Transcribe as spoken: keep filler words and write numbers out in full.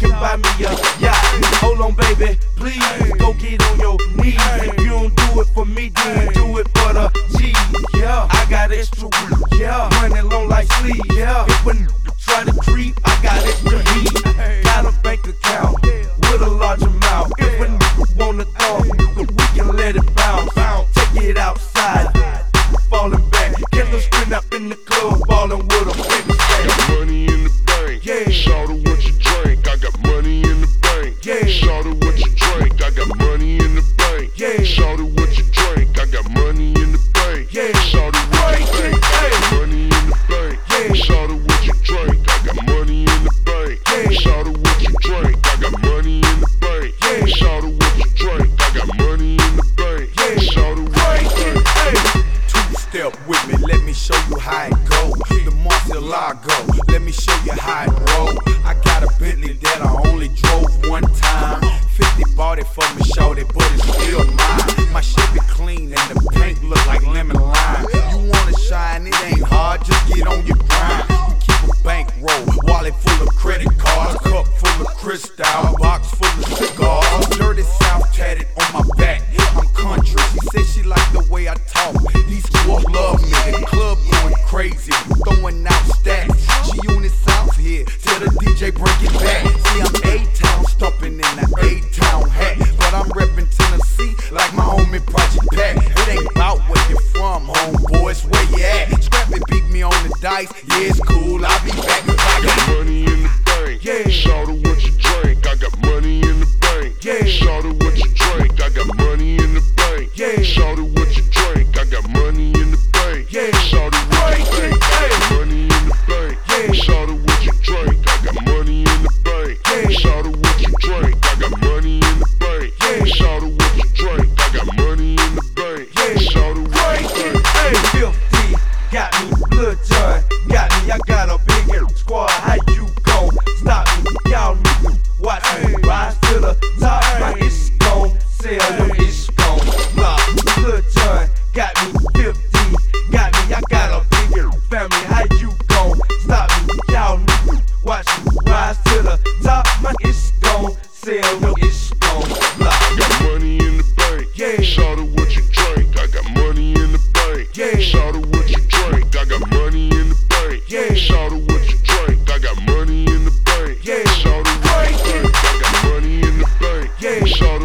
can buy me a yacht. Hold on, baby, please go get on your knees. If you don't do it for me, then do it for the cheese. Yeah, I got extra weed. Yeah, money long like sleep. Yeah, if when try to creep, I got extra heat. Got a bank account with a large amount. If a nigga wanna talk, we can let it bounce. Take it outside, falling back. Get a spin up in the club, ballin' with a big stack. Got money in the bank. Yeah. Shout out what you drink. I got money in the bank. Yeah. Shout out what you drink. I got money in the bank. Yeah. Shout out what you drink. I got money in the bank. Yeah. Shout out what you Right, drink. I yeah. got money in the bank. Yeah. Shout out what you drink. I got money in the bank. Yeah. Shout out what you drink. I got money in the bank. Yeah. Shout out what you drink. I got money in the bank. Yeah. Shout out what Right, you drink. yeah. Two-step with me, let me show you how it go. The Murcielago, let me show you how it roll. I got a Bentley that I only drove one time. fifty bought it for me, shorty, but it's still mine. My Chevy clean and the paint look like lemon lime. You wanna shine, it ain't hard, just get on your grind. We keep a bankroll, wallet full of credit cards, cup full of Cristal, box full of cigars. Dirty South tatted on my back, I'm country. She said she like the way I talk. These girls love me, the club going crazy, throwing out stacks. She on the South here, tell the D J bring it back. See, I'm A-Town, stomping in the A-Town hat, but I'm reppin' Tennessee like my homie Project Pat. It ain't about where you from, homeboys, where you at? Scrap it, beat me on the dice, yeah, it's cool, I'll be back if I Got got money in the bank. Yeah. Shout out what you drink. I got money in the bank. Yeah. Shout out what you drink. I got money in the bank. Yeah. Shout out what you drink. I got money in the bank. Yeah. Shout out what you Right, drink. I yeah. got money in the bank. Yeah. Shout out what you drink. I got money in the bank. Yeah. Shout out what you drink. I got money in the bank. Yeah. Shout out what you drink. I got money in the bank. Yeah. Shout out what Right, you yeah. drink. Hey, filthy, got me, Lil Jon, got me. I got a big ass squad. How you gon' stop me? Y'all niggas watch me rise to the top. My it's gon' sell, no it's gon' flop. Lil Jon, got me, fifty, got me. I got a big ass family. How you gon' stop me? Y'all niggas watch me rise to the top. My it's gon' sell, no it's gon' flop. I got money in the bank. Yeah. Shout out what you drink. I got money in the bank. Yeah. Shout out what you drink. I got money in the bank. Yeah. Shout out what you drink. I got money in the bank. Yeah. Shout out what Right, you drink. I got money in the bank. Yeah. Shout